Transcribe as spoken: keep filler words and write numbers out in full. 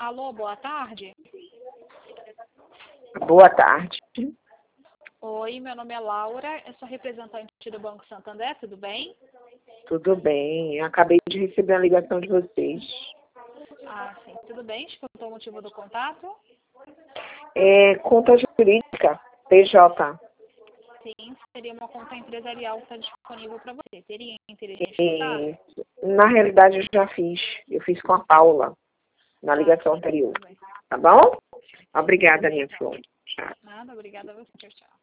Alô, boa tarde. Boa tarde. Oi, meu nome é Laura, eu sou representante do Banco Santander, tudo bem? Tudo bem. Eu acabei de receber a ligação de vocês. Ah, sim, tudo bem. Escutou o motivo do contato? É conta jurídica, P J. Sim, seria uma conta empresarial que está disponível para você. Teria interesse em escutar? É, na realidade, eu já fiz. Eu fiz com a Paula, na Ah, ligação sim, anterior. tudo bem. Tá bom? Sim, Obrigada, tudo bem, minha então. flor. Tchau. Nada, obrigada a você. Tchau, tchau.